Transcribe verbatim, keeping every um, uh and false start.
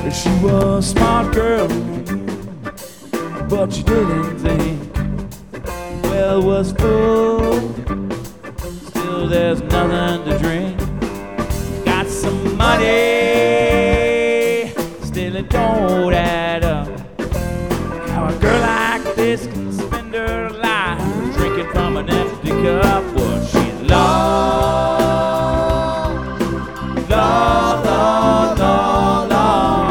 She was a smart girl, but she didn't think well was full. Still there's nothing to drink. Got some money, still it don't add